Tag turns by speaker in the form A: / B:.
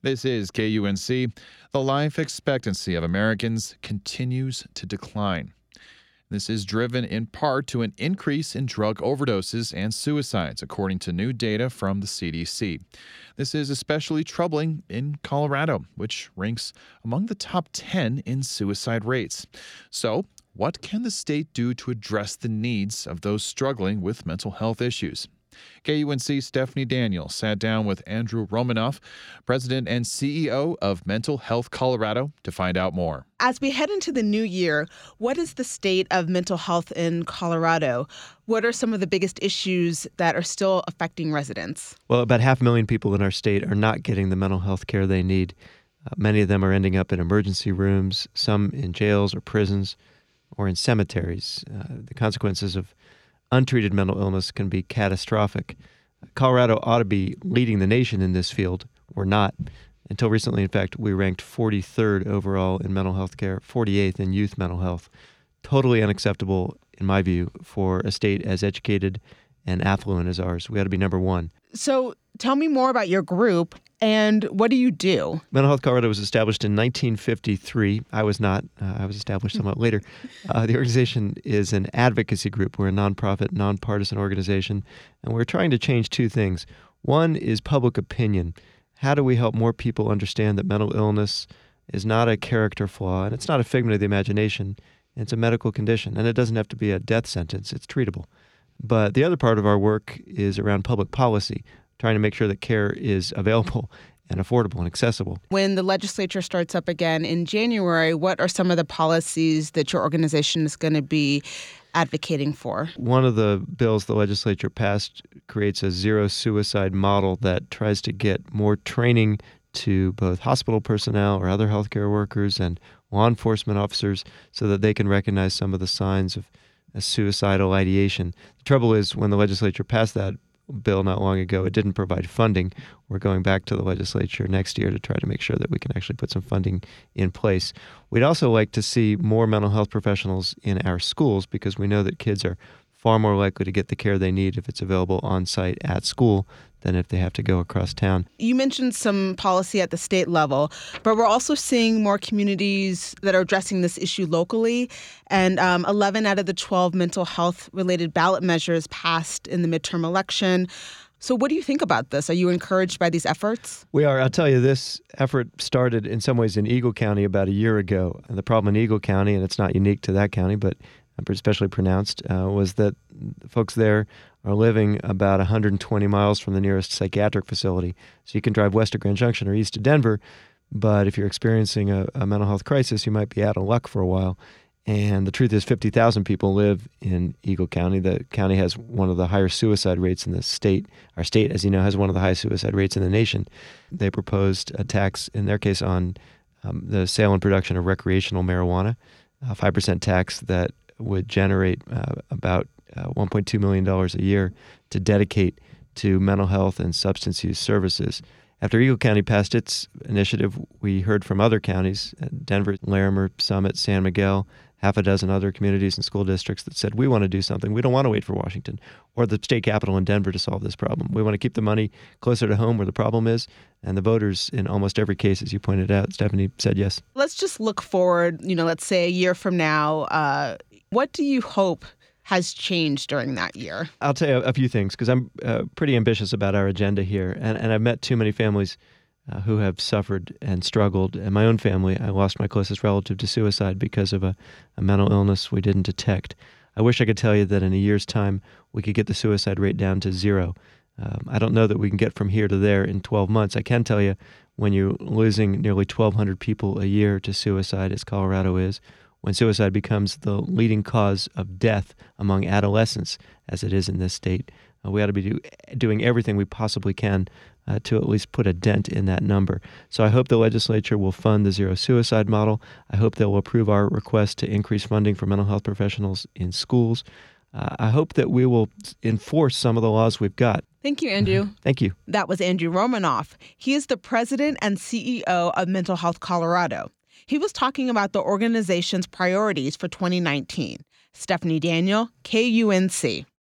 A: This is KUNC. The life expectancy of Americans continues to decline. This is driven in part to an increase in drug overdoses and suicides, according to new data from the CDC. This is especially troubling in Colorado, which ranks among the top 10 in suicide rates. So, what can the state do to address the needs of those struggling with mental health issues? KUNC Stephanie Daniel sat down with Andrew Romanoff, President and CEO of Mental Health Colorado, to find out more.
B: As we head into the new year, what is the state of mental health in Colorado? What are some of the biggest issues that are still affecting residents?
C: Well, about 500,000 people in our state are not getting the mental health care they need. Many of them are ending up in emergency rooms, some in jails or prisons, or in cemeteries. The consequences of untreated mental illness can be catastrophic. Colorado ought to be leading the nation in this field. We're not. Until recently, in fact, we ranked 43rd overall in mental health care, 48th in youth mental health. Totally unacceptable, in my view, for a state as educated and affluent as ours. We ought to be number one.
B: So tell me more about your group and what do you do?
C: Mental Health Colorado was established in 1953. I was not. I was established somewhat later. The organization is an advocacy group. We're a nonprofit, nonpartisan organization, and we're trying to change two things. One is public opinion. How do we help more people understand that mental illness is not a character flaw and it's not a figment of the imagination? It's a medical condition, and it doesn't have to be a death sentence. It's treatable. But the other part of our work is around public policy, trying to make sure that care is available and affordable and accessible.
B: When the legislature starts up again in January, what are some of the policies that your organization is going to be advocating for?
C: One of the bills the legislature passed creates a zero suicide model that tries to get more training to both hospital personnel or other healthcare workers and law enforcement officers so that they can recognize some of the signs of a suicidal ideation. The trouble is, when the legislature passed that bill not long ago, it didn't provide funding. We're going back to the legislature next year to try to make sure that we can actually put some funding in place. We'd also like to see more mental health professionals in our schools because we know that kids are far more likely to get the care they need if it's available on site at school than if they have to go across town.
B: You mentioned some policy at the state level, but we're also seeing more communities that are addressing this issue locally. And 11 out of the 12 mental health-related ballot measures passed in the midterm election. So what do you think about this? Are you encouraged by these efforts?
C: We are. I'll tell you, this effort started in some ways in Eagle County about a year ago. And the problem in Eagle County, and it's not unique to that county, but especially pronounced, was that folks there are living about 120 miles from the nearest psychiatric facility. So you can drive west of Grand Junction or east of Denver, but if you're experiencing a mental health crisis, you might be out of luck for a while. And the truth is 50,000 people live in Eagle County. The county has one of the higher suicide rates in the state. Our state, as you know, has one of the highest suicide rates in the nation. They proposed a tax, in their case, on the sale and production of recreational marijuana, a 5% tax that would generate about $1.2 million a year to dedicate to mental health and substance use services. After Eagle County passed its initiative, we heard from other counties, Denver, Larimer, Summit, San Miguel, half a dozen other communities and school districts that said, we want to do something. We don't want to wait for Washington or the state capitol in Denver to solve this problem. We want to keep the money closer to home where the problem is. And the voters in almost every case, as you pointed out, Stephanie, said yes.
B: Let's just look forward, let's say a year from now. What do you hope has changed during that year?
C: I'll tell you a few things because I'm pretty ambitious about our agenda here. And I've met too many families who have suffered and struggled. In my own family, I lost my closest relative to suicide because of a mental illness we didn't detect. I wish I could tell you that in a year's time, we could get the suicide rate down to zero. I don't know that we can get from here to there in 12 months. I can tell you when you're losing nearly 1,200 people a year to suicide, as Colorado is, when suicide becomes the leading cause of death among adolescents, as it is in this state, we ought to be doing everything we possibly can to at least put a dent in that number. So I hope the legislature will fund the zero suicide model. I hope they will approve our request to increase funding for mental health professionals in schools. I hope that we will enforce some of the laws we've got.
B: Thank you, Andrew.
C: Thank you.
B: That was Andrew Romanoff. He is the president and CEO of Mental Health Colorado. He was talking about the organization's priorities for 2019. Stephanie Daniel, KUNC.